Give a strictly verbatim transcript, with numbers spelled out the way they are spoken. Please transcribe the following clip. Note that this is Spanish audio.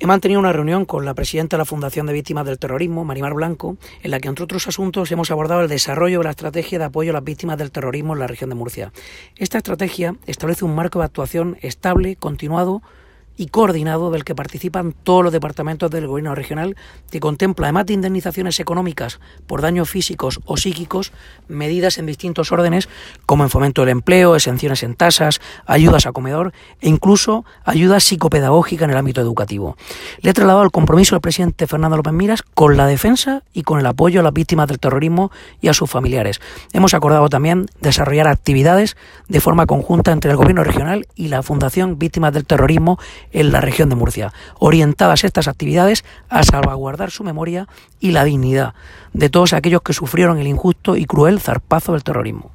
He mantenido una reunión con la presidenta de la Fundación de Víctimas del Terrorismo, Marimar Blanco, en la que, entre otros asuntos, hemos abordado el desarrollo de la estrategia de apoyo a las víctimas del terrorismo en la región de Murcia. Esta estrategia establece un marco de actuación estable, continuado y coordinado del que participan todos los departamentos del gobierno regional, que contempla, además de indemnizaciones económicas por daños físicos o psíquicos, medidas en distintos órdenes como en fomento del empleo, exenciones en tasas, ayudas a comedor e incluso ayuda psicopedagógica en el ámbito educativo. Le he trasladado el compromiso del presidente Fernando López Miras con la defensa y con el apoyo a las víctimas del terrorismo y a sus familiares. Hemos acordado también desarrollar actividades de forma conjunta entre el gobierno regional y la Fundación Víctimas del Terrorismo en la región de Murcia, orientadas estas actividades a salvaguardar su memoria y la dignidad de todos aquellos que sufrieron el injusto y cruel zarpazo del terrorismo.